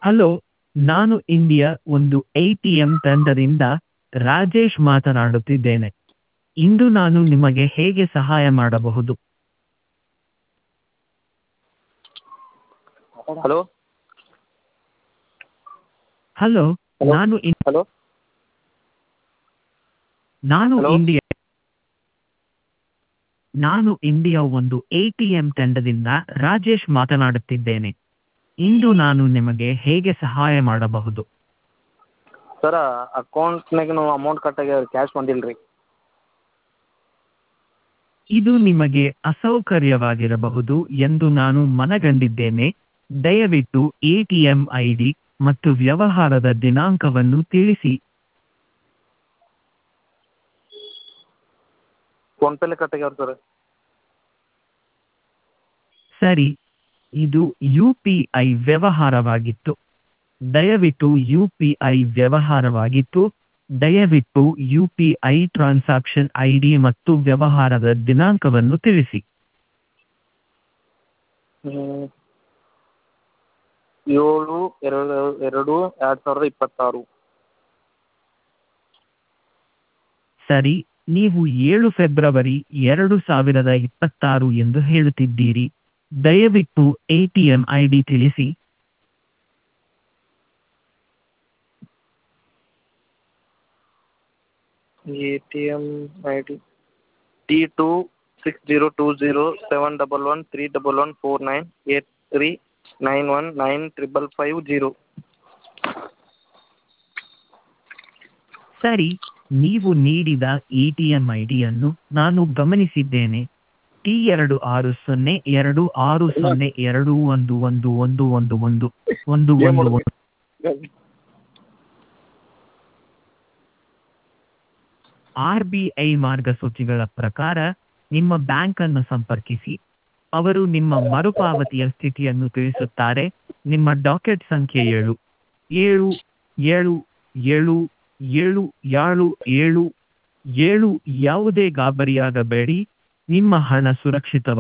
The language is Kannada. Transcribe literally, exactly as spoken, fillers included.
ಹಲೋ, ನಾನು ಇಂಡಿಯಾ ಒಂದು ಎ.ಟಿ.ಎಂ ತಂಡದಿಂದ ರಾಜೇಶ್ ಮಾತನಾಡುತ್ತಿದ್ದೇನೆ. ಇಂದು ನಾನು ನಿಮಗೆ ಹೇಗೆ ಸಹಾಯ ಮಾಡಬಹುದು? ಹಲೋ ಹಲೋ, ಹಲೋ ನಾನು ಇನ್ ಹಲೋ ನಾನು ಹಲೋ ಇಂಡಿಯಾ ನಾನು ಇಂಡಿಯಾ ಒಂದು ಎ.ಟಿ.ಎಂ ತಂಡದಿಂದ ರಾಜೇಶ್ ಮಾತನಾಡುತ್ತಿದ್ದೇನೆ. ಇಂದು ನಾನು ನಿಮಗೆ ಹೇಗೆ ಸಹಾಯ ಮಾಡಬಹುದು? ಸರ ಅಕೌಂಟ್ನಾಗ ಅಮೌಂಟ್ ಕಟ್ ಆಗ್ಯಾವ, ಕ್ಯಾಶ್ ಬಂದಿಲ್ಲ ರೀ. ಇದು ನಿಮಗೆ ಅಸೌಕರ್ಯವಾಗಿರಬಹುದು ಎಂದು ನಾನು ಮನಗಂಡಿದ್ದೇನೆ. ದಯವಿಟ್ಟು ಎ.ಟಿ.ಎಂ ಐಡಿ ಮತ್ತು ವ್ಯವಹಾರದ ದಿನಾಂಕವನ್ನು ತಿಳಿಸಿ. ಫೋನ್ಪೇಲೆ ಕಟ್ ಆಗ್ಯಾವ ಸರ್. ಸರಿ, ಇದು ಯು ಪಿ ಐ ವ್ಯವಹಾರವಾಗಿತ್ತು. ದಯವಿಟ್ಟು ಯು ಪಿ ಐ ವ್ಯವಹಾರವಾಗಿತ್ತು. ದಯವಿಟ್ಟು U P I transaction ID ಮತ್ತು ವ್ಯವಹಾರದ ದಿನಾಂಕವನ್ನು ತಿಳಿಸಿ. ಹ್ಮ್. ಏಳು ಎರಡು ಎರಡು ಎರಡು ಸಾವಿರದ ಇಪ್ಪತ್ತಾರು. ಸರಿ, ನೀವು ಏಳು ಫೆಬ್ರವರಿ ಎರಡು ಸಾವಿರದ ಇಪ್ಪತ್ತಾರು ಎಂದು ಹೇಳುತ್ತಿದ್ದೀರಿ. ದಯವಿಟ್ಟು ಎ.ಟಿ.ಎಂ ಐಡಿ ತಿಳಿಸಿ. A T M I D T two six zero two zero seven double one three double one four nine eight three nine one nine triple five zero. ಸರಿ, ನೀವು ನೀಡಿದ ಎ.ಟಿ.ಎಂ ಐಡಿಯನ್ನು ನಾನು ಗಮನಿಸಿದ್ದೇನೆ. ಟಿ ಎರಡು ಆರು ಸೊನ್ನೆ ಎರಡು ಆರು ಸೊನ್ನೆ ಎರಡು ಒಂದು ಒಂದು ಒಂದು ಒಂದು ಒಂದು ಒಂದು ಏನು ಒಂದು ಮಾಡೋದು? ಆರ್ ಬಿ ಐ ಮಾರ್ಗಸೂಚಿಗಳ ಪ್ರಕಾರ ನಿಮ್ಮ ಬ್ಯಾಂಕನ್ನು ಸಂಪರ್ಕಿಸಿ. ಅವರು ನಿಮ್ಮ ಮರುಪಾವತಿಯ ಸ್ಥಿತಿಯನ್ನು ತಿಳಿಸುತ್ತಾರೆ. ನಿಮ್ಮ ಡಾಕೆಟ್ ಸಂಖ್ಯೆ ಏಳು ಏಳು ಏಳು ಏಳು ಏಳು ಏಳು ಏಳು ಏಳು. ಯಾವುದೇ ಗಾಬರಿಯಾಗಬೇಡಿ, ನಿಮ್ಮ ಹಣ ಸುರಕ್ಷಿತವಾಗಿದೆ.